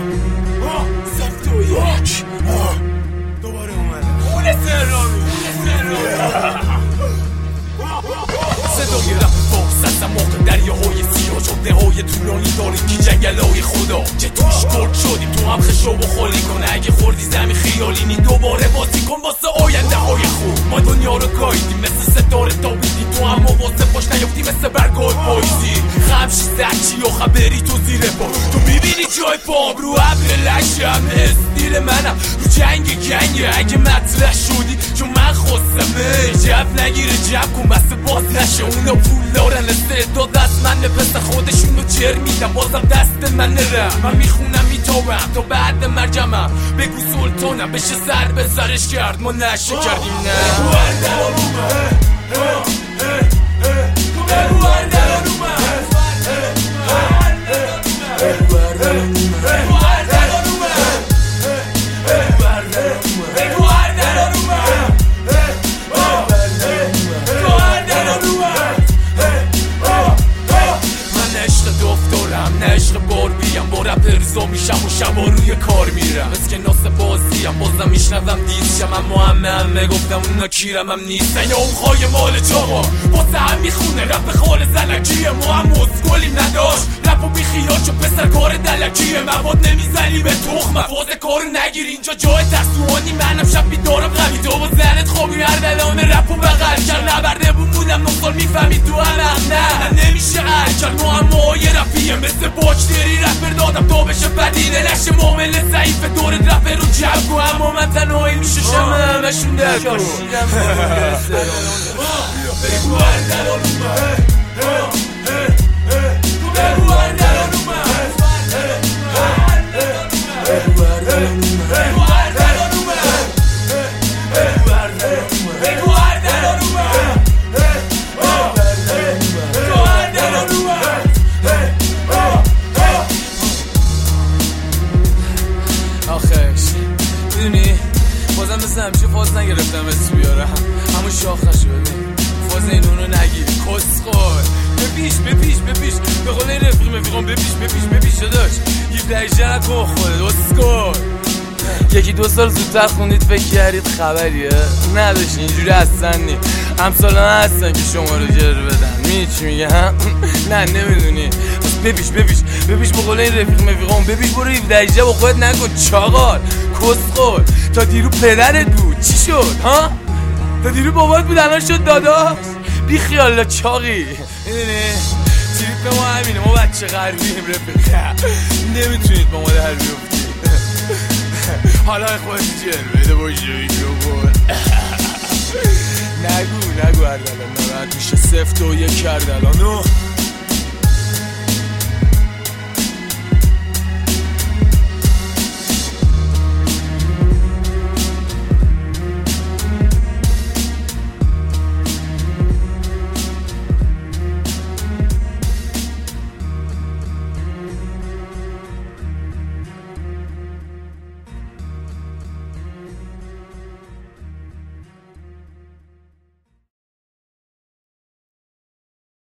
سفت و یک دوباره اومدم خون سرامی صدای رفت فاقصت موقع دریاهای سیاه جاده های طولانی داریم که جنگل های خدا که توش گرد شدیم تو هم خشو بخوری کنه اگه خوردی زمین خیالینی دوباره بازی کن واسه آینده های خوب ما دنیا رو گایدیم مثل ستاره تابیدی تو هم واسه پاش نیافتی مثل برگاه پاییزی خمشی سرچی و خبری تو زیر پا تو میبینی جای پام رو ابر لشم استیل منم رو جنگ اگه مطرح شدی چون من خواستمه جب نگیره جب کن بسته باز نشه اونا پول دارن استعداد از من پس خودشونو جر میدم بازم دست من نرم من میخونم میتابم تا بعد مرجمم بگو سلطانم بشه سر به سرش کرد ما نشه کردیم نه میشم و شبا روی کار میرم بس که ناس بازیم بازم میشنوم دیزشم اما همه گفتم اونا کیرم هم نیستن یا اون خواهی مال چاقا واسه هم میخونه رپ خال زلکیه ما هم مزگلیم نداشت رپ و بیخیال چون پسر کار دلکیه مواد نمیزنی به تخمه فاز کار نگیر اینجا جای ترسوانی منم شب بیدارم قوی تو با زنت خوابی هر دلان رپ و بغل کرد نبرده بودم نصال میفهمی تو هم نه نمیشه هرکل ما هم ماهای رپیه مثل باکتری رپر دادم تا بشه بدینه لشه معامل ضعیف دورت رپر رو جب کن اما من تنهایی میشه شمه همشون در کن بگو هر دلان اومد بگو هر دلان اومد بگو هر دلان اومد بگو هر دلان اومد بگو هر دلان اومد آخرش میدونی بازم مثل همیشه فاز نگرفتم اسم بیارم همون شاخ نشو ببین فاز این اونو نگیر کسخور بپیش به قول این رفیقم بپیش داداش 17 نکن خودت اسکور یکی 2 سال زودتر خوندید فکر کردید خبریه نداشت اینجوری اصلا نی همسال من هستن که شما رو جر بدن میدونی چی میگم نه نمیدونی بپیش به قول این رفیقم بپیش برو 17 با خودت نکن چاقال کسخور تا دیرو پدرت بود چی شد ها تا دیرو بابات بود الان شد داداش بی خیالا چاقی میدونی تریپ ما همینه ما بچه غربیم رفیق نمیتونید با ما در بیفتید حالا خودت جر بده باشی نگو اردلان ناراحت میشه سفت و یک اردلانو